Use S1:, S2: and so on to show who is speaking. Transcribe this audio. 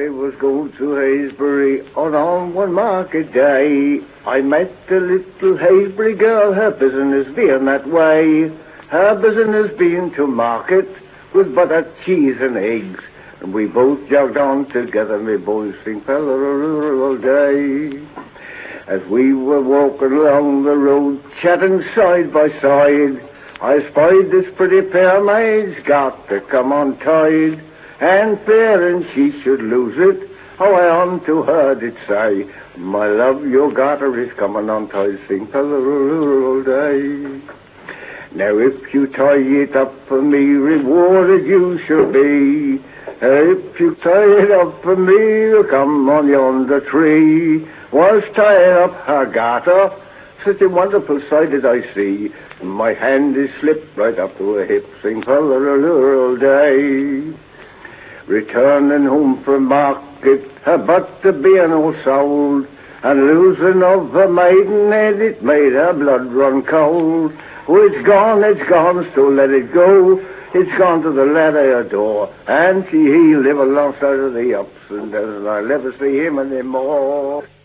S1: I was going to Haysbury on one market day. I met a little Haysbury girl, her business being that way. Her business being to market with butter, cheese and eggs. And we both jogged on together, me boys think fella all day. As we were walking along the road, chatting side by side, I spied this pretty pair maids got to come on tied. And fearing she should lose it, how I unto her did say, my love, your garter is coming on tight, sing all day. Now if you tie it up for me, rewarded you shall be. If you tie it up for me, you'll come on yonder tree. Whilst tying up her garter, such a wonderful sight did I see. My hand is slipped right up to her hip, sing all day. Returning home from market, her butter being all sold, and losing of her maidenhead, it made her blood run cold. Oh, it's gone, so let it go. It's gone to the lad I adore, and he live alongside of the ups and downs, and I'll never see him anymore.